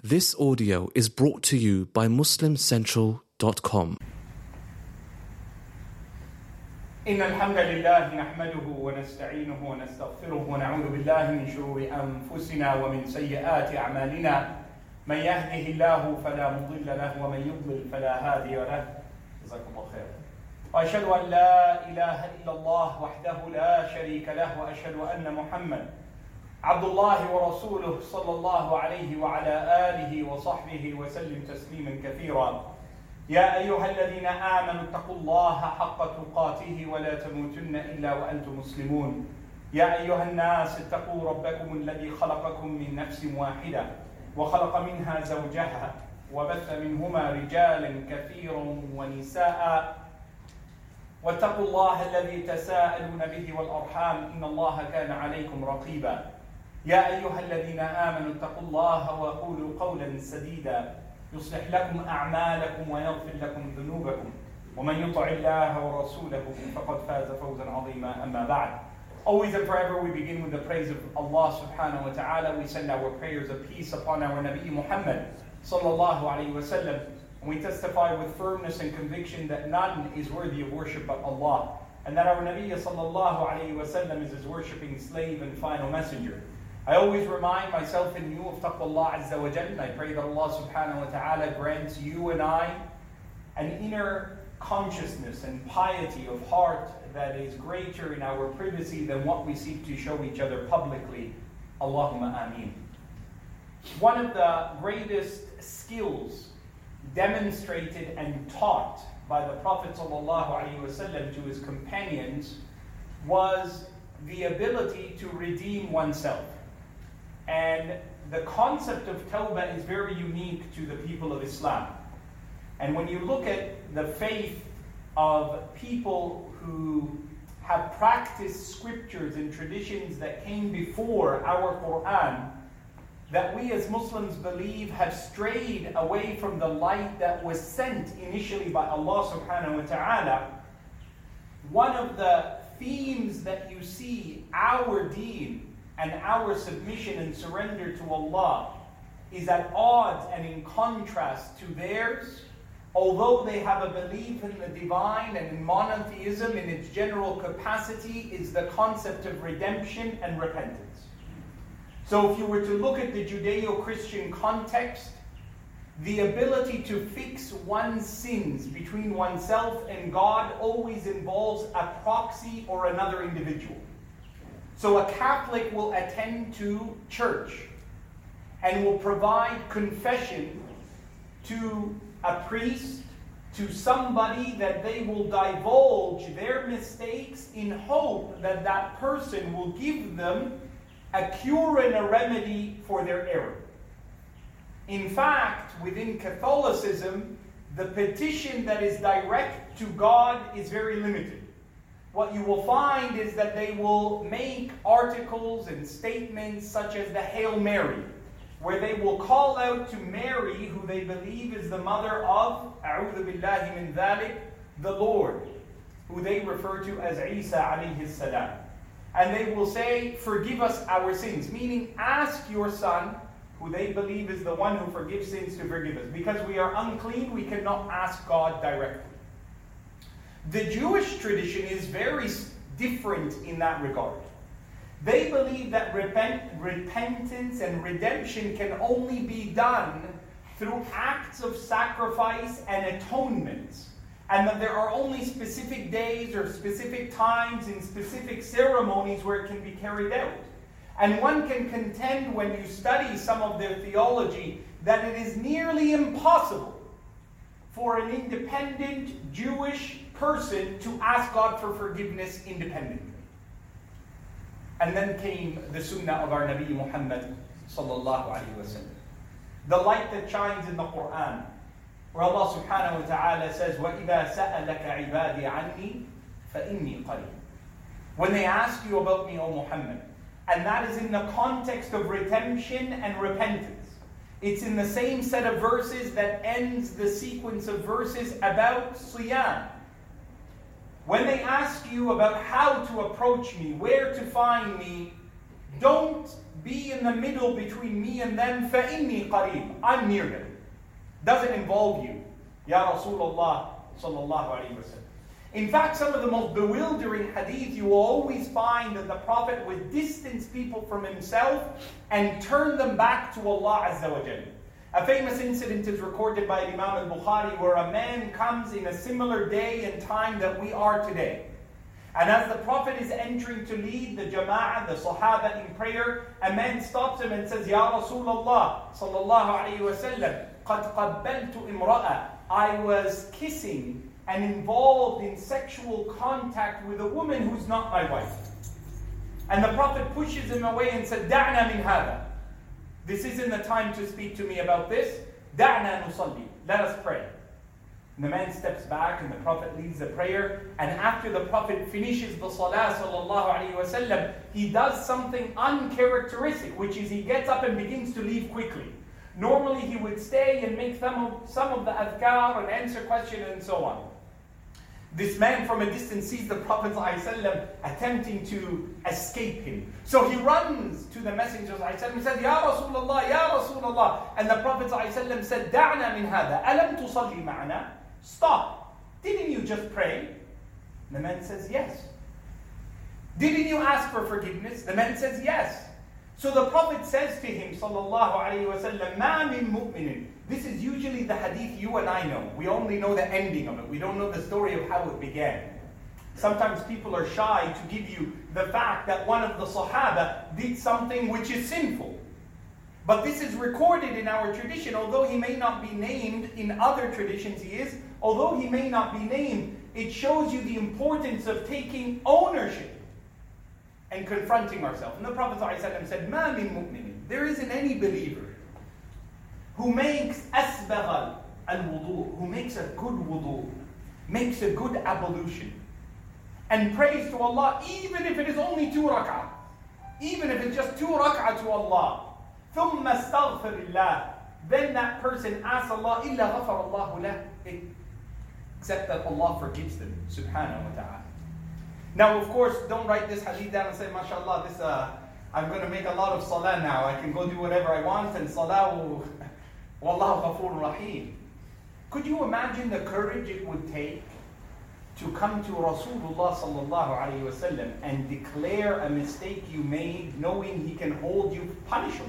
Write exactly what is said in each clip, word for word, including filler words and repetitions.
This audio is brought to you by muslim central dot com. إن الحمد لله نحمده ونستعينه ونستغفره ونعوذ بالله من شرور أنفسنا ومن سيئات أعمالنا من يهده الله فلا مضل له ومن يضلل فلا هادي له جزاكم الله خير وأشهد أن لا إله إلا الله وحده لا شريك له وأشهد أن محمد عبد الله ورسوله صلى الله عليه وعلى آله وصحبه وسلم تسليما كثيرا يا أيها الذين آمنوا اتقوا الله حق تقاته ولا تموتن إلا وأنتم مسلمون يا أيها الناس اتقوا ربكم الذي خلقكم من نفس واحدة وخلق منها زوجها وبث منهما رجالا كثيرا ونساء واتقوا الله الذي تساءلون به والأرحام إن الله كان عليكم رقيبا يا أيها الذين آمنوا اتقوا الله وقولوا قولا سديدا يصلح لكم أعمالكم ويغفر لكم ذنوبكم ومن يطع الله ورسوله فقد فاز فوزا عظيما أما بعد. Always and forever we begin with the praise of Allah subhanahu wa ta'ala. We send our prayers of peace upon our Nabi Muhammad sallallahu alayhi wa sallam. And we testify with firmness and conviction that none is worthy of worship but Allah. And that our Nabi sallallahu alayhi wa sallam is his worshipping slave and final messenger. I always remind myself and you of taqwallah azza wa jal, and I pray that Allah subhanahu wa ta'ala grants you and I an inner consciousness and piety of heart that is greater in our privacy than what we seek to show each other publicly. Allahumma ameen. One of the greatest skills demonstrated and taught by the Prophet sallallahu alaihi wasallam to his companions was the ability to redeem oneself. And the concept of tawbah is very unique to the people of Islam. And when you look at the faith of people who have practiced scriptures and traditions that came before our Quran, that we as Muslims believe have strayed away from the light that was sent initially by Allah subhanahu wa ta'ala, one of the themes that you see our deen and our submission and surrender to Allah is at odds and in contrast to theirs. Although they have a belief in the divine and in monotheism in its general capacity, is the concept of redemption and repentance. So if you were to look at the Judeo-Christian context, the ability to fix one's sins between oneself and God always involves a proxy or another individual. So a Catholic will attend to church and will provide confession to a priest, to somebody that they will divulge their mistakes in hope that that person will give them a cure and a remedy for their error. In fact, within Catholicism, the petition that is direct to God is very limited. What you will find is that they will make articles and statements such as the Hail Mary, where they will call out to Mary, who they believe is the mother of, a'udhu billahi min dhalik, the Lord, who they refer to as Isa alayhi salam. And they will say, forgive us our sins, meaning ask your son, who they believe is the one who forgives sins, to forgive us. Because we are unclean, we cannot ask God directly. The Jewish tradition is very different in that regard. They believe that repent, repentance and redemption can only be done through acts of sacrifice and atonement, and that there are only specific days or specific times in specific ceremonies where it can be carried out. And one can contend when you study some of their theology that it is nearly impossible for an independent Jewish person to ask God for forgiveness independently. And then came the sunnah of our Nabi Muhammad sallallahu alayhi wa sallam. The light that shines in the Quran, where Allah subhanahu wa ta'ala says, وَإِذَا سَأَلَكَ عِبَادِي عَنِّي فَإِنِّي قَرِيبٌ. When they ask you about me, O Muhammad, and that is in the context of redemption and repentance. It's in the same set of verses that ends the sequence of verses about Siyam. When they ask you about how to approach me, where to find me, don't be in the middle between me and them, فَإِنِّي قَرِيب. I'm near them. Doesn't involve you. Ya Rasulullah sallallahu alayhi wa sallam. In fact, some of the most bewildering hadith, you will always find that the Prophet would distance people from himself and turn them back to Allah Azza wa Jalla. A famous incident is recorded by Imam al-Bukhari where a man comes in a similar day and time that we are today. And as the Prophet is entering to lead the Jama'ah, the Sahaba in prayer, a man stops him and says, Ya Rasulullah sallallahu alayhi wa sallam, قَدْ قَبَّلْتُ إِمْرَأَ. I was kissing and involved in sexual contact with a woman who's not my wife. And the Prophet pushes him away and said, دَعْنَا مِنْ هَذَا. This isn't the time to speak to me about this. دَعْنَا نُصَلِّي. Let us pray. And the man steps back and the Prophet leads the prayer. And after the Prophet finishes the salah sallallahu alayhi wa sallam, he does something uncharacteristic, which is he gets up and begins to leave quickly. Normally he would stay and make some of, some of the adhkar and answer questions and so on. This man from a distance sees the Prophet ﷺ attempting to escape him. So he runs to the Messenger ﷺ and said, Ya Rasulullah, Ya Rasulullah. And the Prophet ﷺ said, Da'na min hada, alam tusalli ma'ana? Stop. Didn't you just pray? The man says, yes. Didn't you ask for forgiveness? The man says, yes. So the Prophet says to him, sallallahu alayhi wa sallam, ma min mu'minin. This is usually the hadith you and I know. We only know the ending of it. We don't know the story of how it began. Sometimes people are shy to give you the fact that one of the Sahaba did something which is sinful. But this is recorded in our tradition, although he may not be named. In other traditions he is. Although he may not be named, it shows you the importance of taking ownership and confronting ourselves. And the Prophet ﷺ said, مَا مِن مُؤْمِنٍ. There isn't any believer who makes أَسْبَغَ الْوُضُوء, who makes a good wudu, makes a good ablution, and prays to Allah, even if it is only two rak'ah, even if it's just two rak'ah to Allah. ثُمَّ اسْتَغْفِرِ اللَّهِ. Then that person asks Allah, إِلَّا غَفَرَ اللَّهُ لَهُ. Except that Allah forgives them, subhanahu wa ta'ala. Now, of course, don't write this hadith down and say, MashaAllah, this, uh, I'm going to make a lot of salah now. I can go do whatever I want and salah will, Wallahu Ghafur Rahim. Could you imagine the courage it would take to come to Rasulullah sallallahu alayhi wa sallam and declare a mistake you made, knowing he can hold you punishable?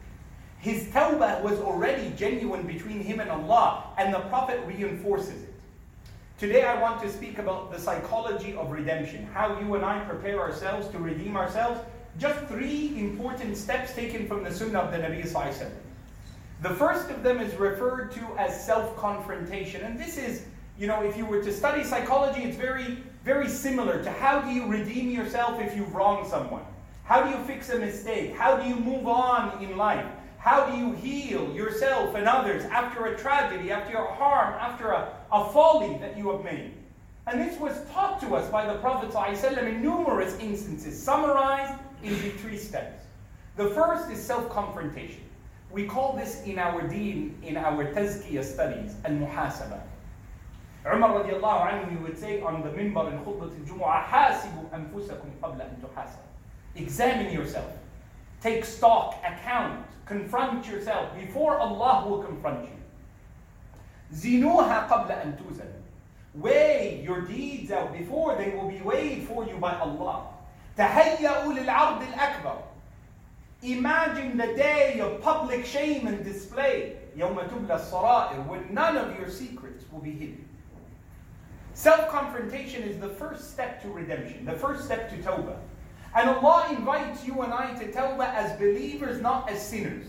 His tawbah was already genuine between him and Allah, and the Prophet reinforces it. Today I want to speak about the psychology of redemption, how you and I prepare ourselves to redeem ourselves. Just three important steps taken from the Sunnah of the Nabi sallallahu alayhi wa sallam. The first of them is referred to as self-confrontation. And this is, you know, if you were to study psychology, it's very, very similar to how do you redeem yourself if you've wronged someone? How do you fix a mistake? How do you move on in life? How do you heal yourself and others after a tragedy, after a harm, after a, a folly that you have made? And this was taught to us by the Prophet ﷺ in numerous instances, summarized into three steps. The first is self-confrontation. We call this in our deen, in our tazkiyah studies, al-muhasabah. Umar radiallahu anhu, he would say on the minbar in khutbah al-jumu'ah, حَاسِبُوا أَنفُسَكُمْ قَبْلَ أَن تُحَاسَبُوا. Examine yourself. Take stock, account, confront yourself before Allah will confront you. زِنُوهَا قَبْلَ أَن تُوزَنُوا. Weigh your deeds out before they will be weighed for you by Allah. تَهَيَّأُوا لِلْعَرْضِ الْأَكْبَرِ. Imagine the day of public shame and display, يَوْمَ تُبْلَى السَّرَائِرُ, when none of your secrets will be hidden. Self-confrontation is the first step to redemption, the first step to tawbah. And Allah invites you and I to tawbah as believers, not as sinners.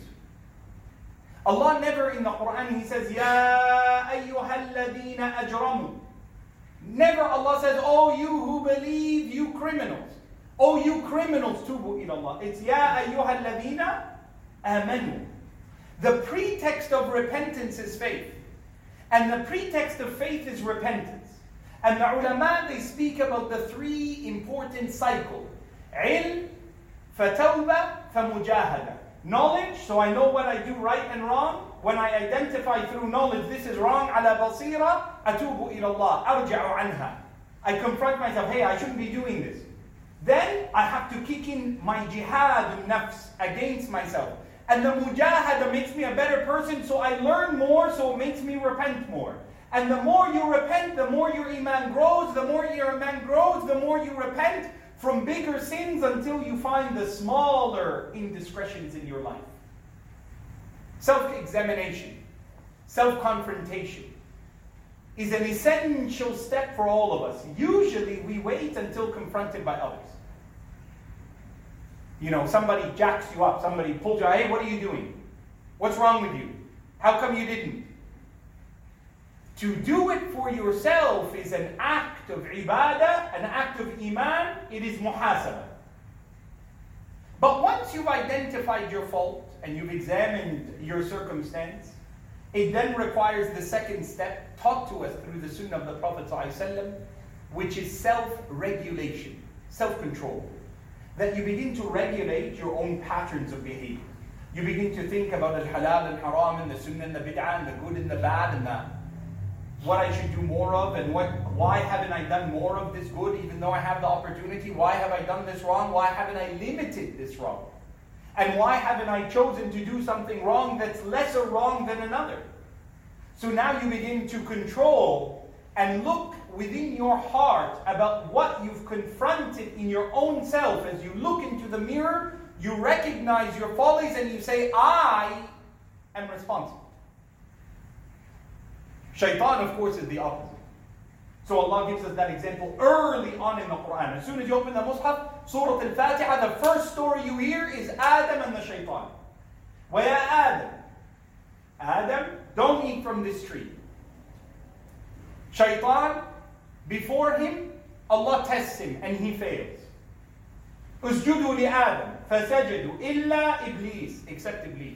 Allah never in the Quran, He says, يَا أَيُّهَا الَّذِينَ أَجْرَمُوا. Never Allah says, oh you who believe, you criminals. Oh you criminals, tubu ilallah. It's يَا أَيُّهَا الَّذِينَ آمَنُوا. The pretext of repentance is faith. And the pretext of faith is repentance. And the ulama, they speak about the three important cycles. علم, فتوبة, فمجاهدة. Knowledge, so I know what I do right and wrong. When I identify through knowledge this is wrong, على بصيرة, أتوب إلى الله, أرجع عنها. I confront myself, hey, I shouldn't be doing this. Then I have to kick in my jihad nafs against myself. And the mujahada makes me a better person, so I learn more, so it makes me repent more. And the more you repent, the more your iman grows. The more your iman grows, the more you repent from bigger sins until you find the smaller indiscretions in your life. Self-examination, self-confrontation is an essential step for all of us. Usually we wait until confronted by others. You know, somebody jacks you up, somebody pulls you, hey, what are you doing? What's wrong with you? How come you didn't? To do it for yourself is an act of ibadah, an act of iman, it is muhasabah. But once you've identified your fault and you've examined your circumstance, it then requires the second step taught to us through the sunnah of the Prophet ﷺ, which is self-regulation, self-control. That you begin to regulate your own patterns of behavior. You begin to think about al-halal and haram and the sunnah and the bid'ah and the good and the bad and the, what I should do more of and what, why haven't I done more of this good even though I have the opportunity? Why have I done this wrong? Why haven't I limited this wrong? And why haven't I chosen to do something wrong that's lesser wrong than another? So now you begin to control and look within your heart about what you've confronted in your own self. As you look into the mirror, you recognize your follies and you say, I am responsible. Shaitan, of course, is the opposite. So Allah gives us that example early on in the Quran. As soon as you open the Mus'haf, Surah Al-Fatiha, the first story you hear is Adam and the Shaitan. وَيَا Adam, Adam, don't eat from this tree. Shaitan, before him, Allah tests him and he fails. Usjudu li Adam, fasajadu illa Iblis, except Iblis.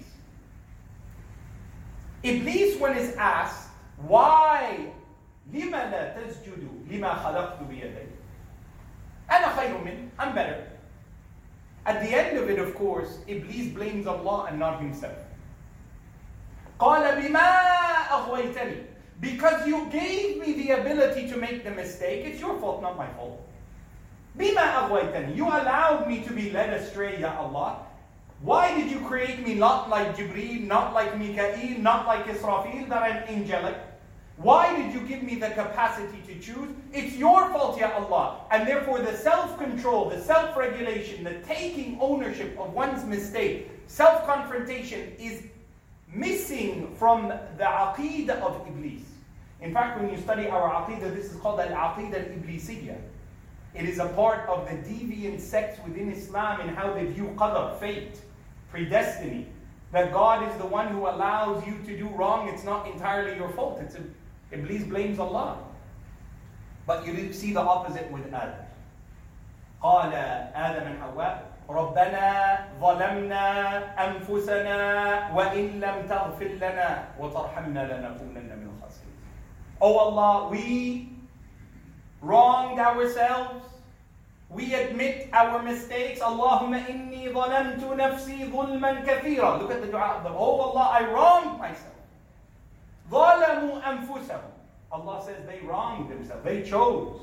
Iblis, when is asked, why lima la tasjudu lima khalaqtu biyaday? Ana khayrun min, I'm better. At the end of it, of course, Iblis blames Allah and not himself. قال بما أغويتني, because you gave me the ability to make the mistake, it's your fault, not my fault. بما أغويتني, you allowed me to be led astray, Ya Allah. Why did you create me not like Jibreel, not like Mikael, not like Israfil, that I'm angelic? Why did you give me the capacity to choose? It's your fault, Ya Allah. And therefore the self-control, the self-regulation, the taking ownership of one's mistake, self-confrontation is missing from the aqidah of Iblis. In fact, when you study our aqidah, this is called al-aqidah al-iblisiyya. It is a part of the deviant sects within Islam in how they view qadar, fate, predestiny. That God is the one who allows you to do wrong. It's not entirely your fault. It's a, Iblis blames Allah. But you see the opposite with Adam. قال آدم and Hawa, ربنا ظلمنا أنفسنا وإن لم تغفر لنا وترحمنا لنكونن من الخاسرين. Oh Allah, we wronged ourselves. We admit our mistakes. Allahumma inni ظلمت نفسي ظلما كثيرا. Look at the dua of them. Oh Allah, I wronged myself. ظلموا أنفسهم. Allah says they wronged themselves. They chose.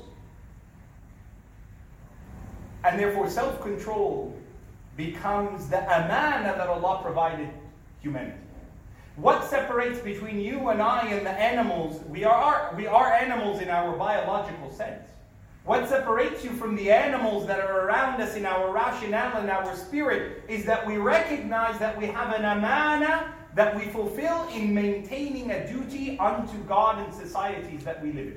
And therefore self-control becomes the amana that Allah provided humanity. What separates between you and I and the animals? We are, we are animals in our biological sense. What separates you from the animals that are around us in our rationale and our spirit is that we recognize that we have an amana that we fulfill in maintaining a duty unto God and societies that we live in.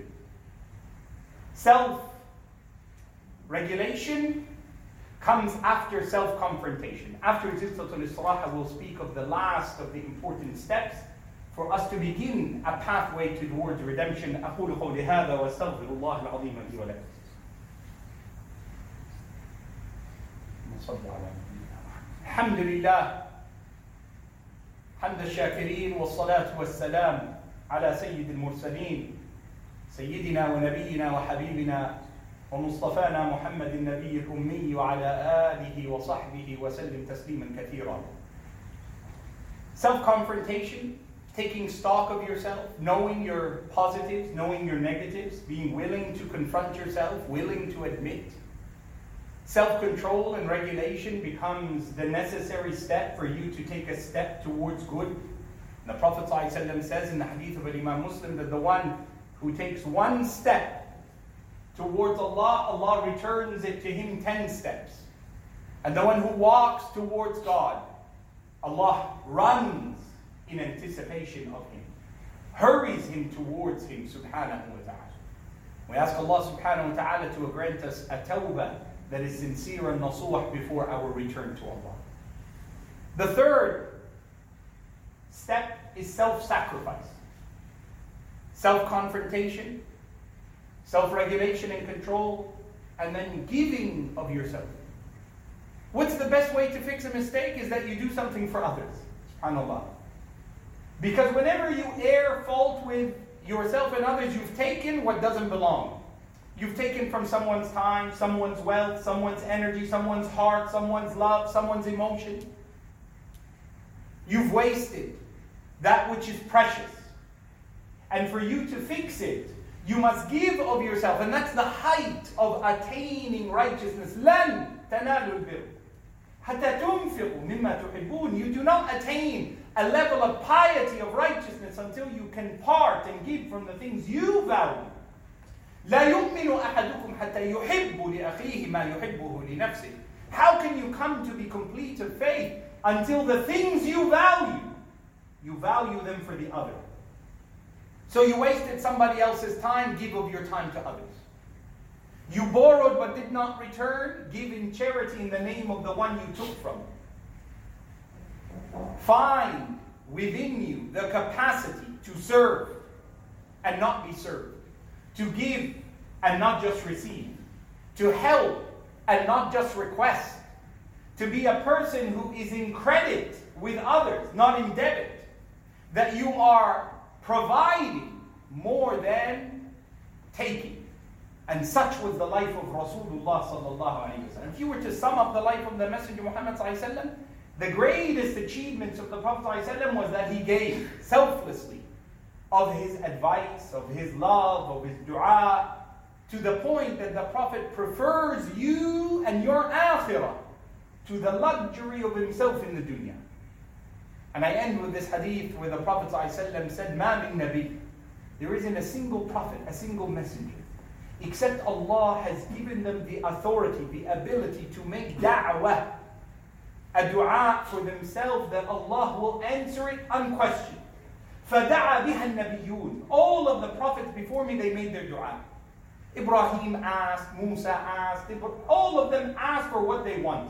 Self-regulation comes after self-confrontation. After Jilsatul Istiraha, we'll speak of the last of the important steps for us to begin a pathway towards redemption. أقول قولي هذا وأستغفر الله العظيم لي ولكم. الحمد لله حمد الشاكرين والصلاة والسلام على سيد المرسلين سيدنا ونبينا وحبيبنا ومصطفانا محمد النبي الأمي وعلى آله وصحبه وسلم تسليما كثيرا. Self-confrontation, taking stock of yourself, knowing your positives, knowing your negatives, being willing to confront yourself, willing to admit. Self-control and regulation becomes the necessary step for you to take a step towards good. And the Prophet ﷺ says in the hadith of Imam Muslim that the one who takes one step towards Allah, Allah returns it to him ten steps. And the one who walks towards God, Allah runs in anticipation of him, hurries him towards him, subhanahu wa ta'ala. We ask Allah subhanahu wa ta'ala to grant us a tawbah that is sincere and nasuh before our return to Allah. The third step is self-sacrifice, self-confrontation, self-regulation and control, and then giving of yourself. What's the best way to fix a mistake is that you do something for others, subhanAllah. Because whenever you air fault with yourself and others, you've taken what doesn't belong. You've taken from someone's time, someone's wealth, someone's energy, someone's heart, someone's love, someone's emotion. You've wasted that which is precious. And for you to fix it, you must give of yourself. And that's the height of attaining righteousness. لَن تَنَالُوا الْبِرَّ حَتَّى تُنْفِقُوا مِمَّا تُحِبُّونَ. You do not attain a level of piety, of righteousness, until you can part and give from the things you value. لا يؤمن أحدكم حتى يحب لأخيه ما يحبه لنفسه. How can you come to be complete of faith until the things you value, you value them for the other? So you wasted somebody else's time, give of your time to others. You borrowed but did not return, give in charity in the name of the one you took from. Find within you the capacity to serve and not be served, to give and not just receive, to help and not just request, to be a person who is in credit with others, not in debit, that you are providing more than taking. And such was the life of Rasulullah sallallahu alayhi wa sallam. If you were to sum up the life of the Messenger Muhammad sallallahu alayhi wa sallam, the greatest achievements of the Prophet sallallahu alayhi wa sallam was that he gave selflessly of his advice, of his love, of his dua, to the point that the Prophet prefers you and your akhirah to the luxury of himself in the dunya. And I end with this hadith where the Prophet ﷺ said, مَا مِن نَبِيٍّ. There isn't a single prophet, a single messenger, except Allah has given them the authority, the ability to make da'wah, a dua for themselves that Allah will answer it unquestioned. فَدَعَى بِهَا النَّبِيُّونَ. All of the prophets before me, they made their dua. Ibrahim asked, Musa asked, all of them asked for what they wanted.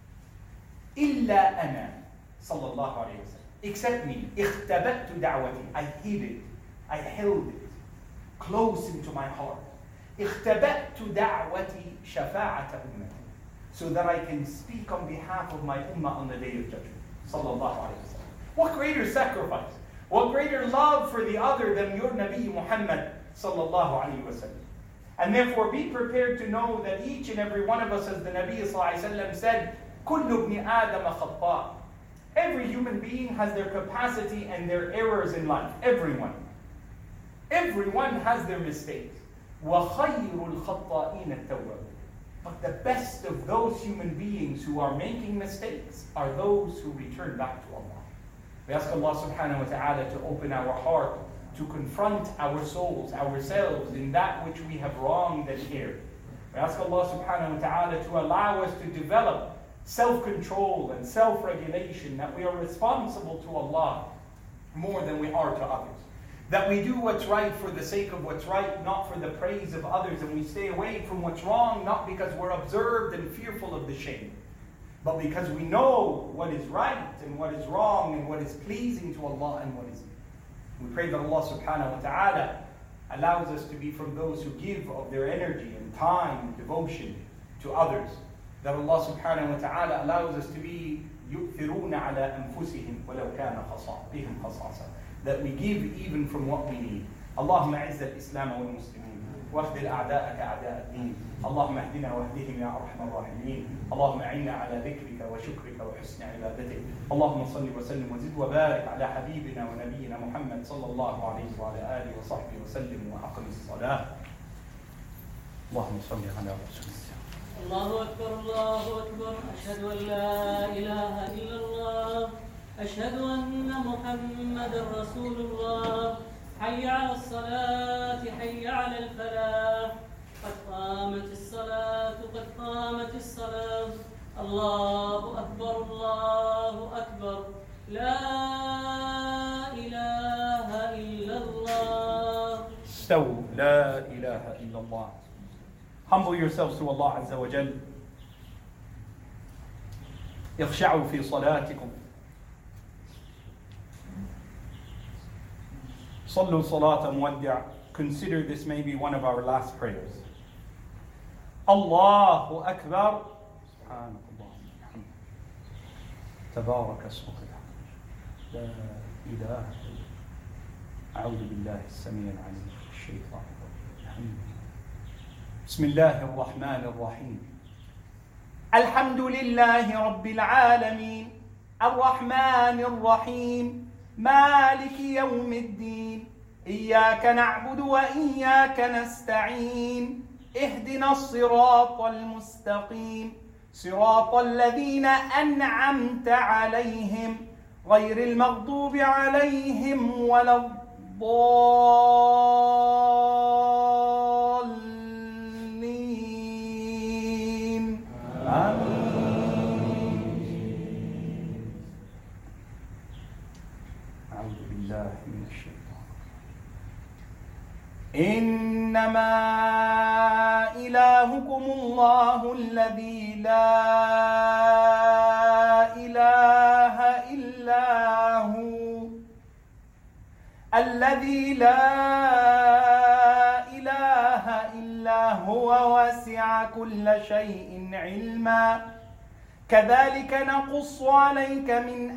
إِلَّا أَنَا sallallahu alayhi wa sallam. Except me. اختبأت دعوتي. I hid it. I held it close into my heart. اختبأت دعوتي شفاعة أمتي. So that I can speak on behalf of my ummah on the day of judgment. Sallallahu alayhi wa sallam. What greater sacrifice? What greater love for the other than your Nabi Muhammad sallallahu alayhi wa sallam? And therefore be prepared to know that each and every one of us, as the Nabi sallallahu alayhi wa sallam said, كُلُّ ابْنِ آدَمَ خَطَّاء. Every human being has their capacity and their errors in life. Everyone. Everyone has their mistakes. وَخَيْرُ الْخَطَّائِينَ التَّوَّابُونَ. But the best of those human beings who are making mistakes are those who return back to Allah. We ask Allah subhanahu wa ta'ala to open our heart, to confront our souls, ourselves, in that which we have wronged and erred. We ask Allah subhanahu wa ta'ala to allow us to develop self-control and self-regulation, that we are responsible to Allah more than we are to others. That we do what's right for the sake of what's right, not for the praise of others, and we stay away from what's wrong, not because we're observed and fearful of the shame, but because we know what is right and what is wrong and what is pleasing to Allah and what isn't. We pray that Allah subhanahu wa ta'ala allows us to be from those who give of their energy and time and devotion to others. That Allah subhanahu wa ta'ala allows us to be يُؤْثِرُونَ عَلَىٰ أَنفُسِهِمْ وَلَوْ كَانَ بِهِمْ خَصَاصًا. That we give even from what we need. اللهم أعز الإسلام والمسلمين واخذل أعداءك أعداء الدين. اللهم اهدنا واهدهم يا أرحم الراحمين. اللهم أعنا على ذكرك وشكرك وحسن عبادتك. اللهم صل وسلم وزد وبارك على حبيبنا ونبينا محمد صلى الله عليه وعلى آله وصحبه وسلم وأقم الصلاة. اللهم صل على رسول الله. الله أكبر الله أكبر أشهد أن لا إله إلا الله أشهد أن محمدا رسول الله حي على الصلاة حي على الفلاح قد قامت الصلاة قد قامت الصلاة الله أكبر الله أكبر لا إله إلا الله. استووا. لا إله إلا الله. Humble yourselves to Allah Azza wa Jal. اخشعوا في صلاتكم. صلوا صلاة مودع. Consider this may be one of our last prayers. Allahu Akbar. سبحانك اللهم وبحمدك. تبارك اسمك. لا إله إلا. أعوذ بالله السميع العليم من الشيطان الرجيم. بسم الله الرحمن الرحيم. الحمد لله رب العالمين الرحمن الرحيم مالك يوم الدين إياك نعبد وإياك نستعين اهدنا الصراط المستقيم صراط الذين أنعمت عليهم غير المغضوب عليهم ولا الضالين. آمين. أعوذ بالله من الشيطان. إنما إلهكم الله الذي لا إله إلا هو الذي لا إله إلا هو وسع كل شيء علما كذلك نقص عليك من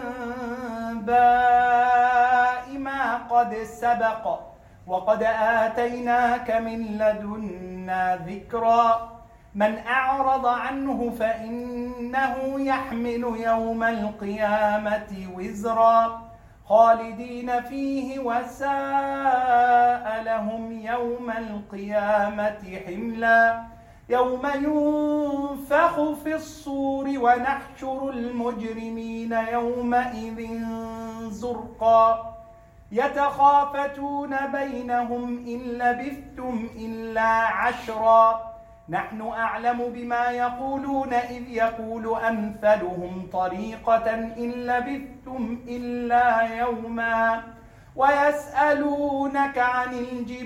أنباء ما قد سبق وقد آتيناك من لدنا ذكرا من أعرض عنه فإنه يحمل يوم القيامة وزرا خالدين فيه وساء لهم يوم القيامة حملا يوم ينفخ في الصور ونحشر المجرمين يومئذ زرقا يتخافتون بينهم إن لبثتم إلا عشرا نحن أعلم بما يقولون إذ يقول أمثلهم طريقة إن لبثتم إلا يوما ويسألونك عن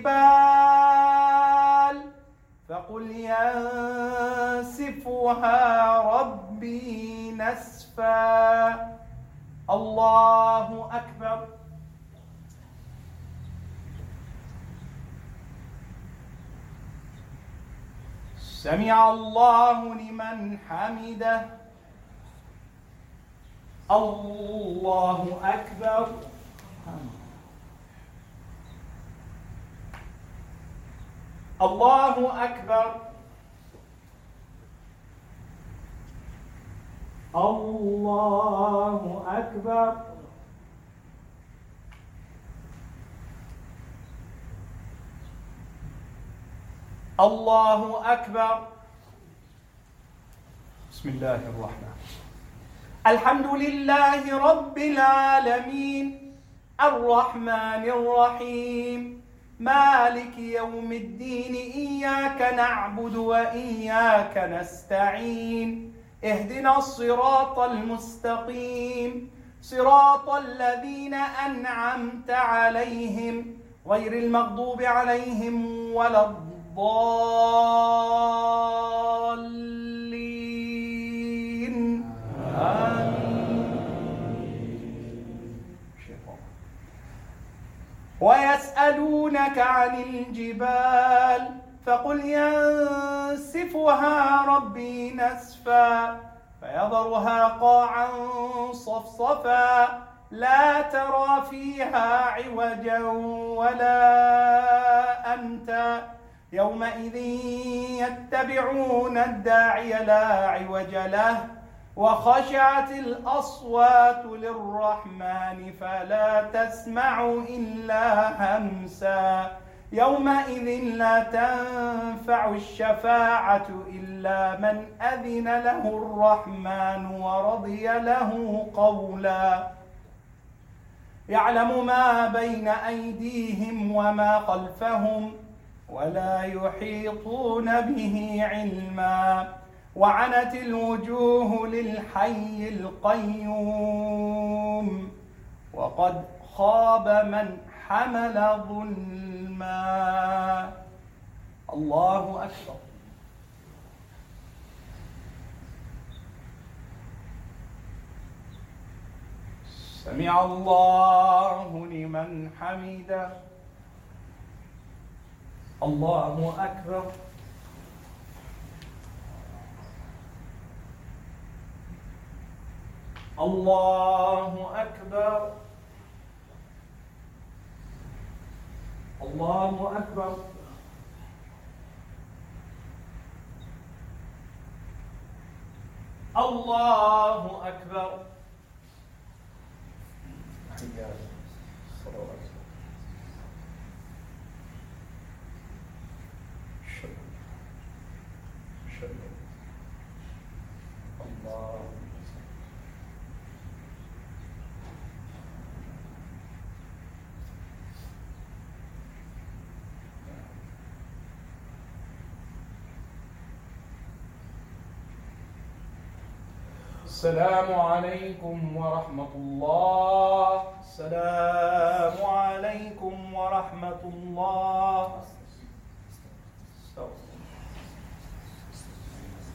الجبال فقل ينسفها ربي نسفا. الله أكبر. سمع الله لمن حمده. الله أكبر. الله أكبر. الله أكبر. الله أكبر. بسم الله الرحمن. الحمد لله رب العالمين الرحمن الرحيم مالك يوم الدين إياك نعبد وإياك نستعين اهدنا الصراط المستقيم صراط الذين أنعمت عليهم غير المغضوب عليهم ولا الضالين. آمين. ويسألونك عن الجبال فقل ينسفها ربي نسفا فيذرها قاعا صفصفا لا ترى فيها عوجا ولا أمتا يومئذ يتبعون الداعي لا عوج له وخشعت الأصوات للرحمن فلا تسمع إلا همسا يومئذ لا تنفع الشفاعة إلا من أذن له الرحمن ورضي له قولا يعلم ما بين أيديهم وما خلفهم ولا يحيطون به علما وعنت الوجوه للحي القيوم وقد خاب من حمل ظلما. الله أكبر. سمع الله لمن حمده. الله أكبر. الله أكبر. الله أكبر. الله أكبر. الله السلام عليكم ورحمة الله. السلام عليكم ورحمة الله.